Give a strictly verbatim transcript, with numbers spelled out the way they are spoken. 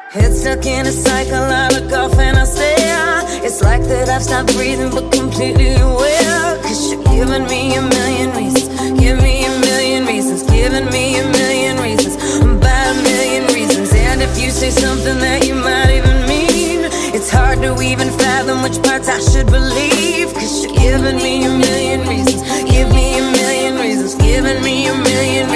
Head stuck in a cycle, I look off and I stare. It's like that I've stopped breathing but completely aware. Cause you're giving me a million reasons, give me a million reasons, giving me a million reasons, about a million reasons. And if you say something that you might even mean, it's hard to even fathom which parts I should believe. Cause you're giving me a million reasons, give me a million reasons, giving me a million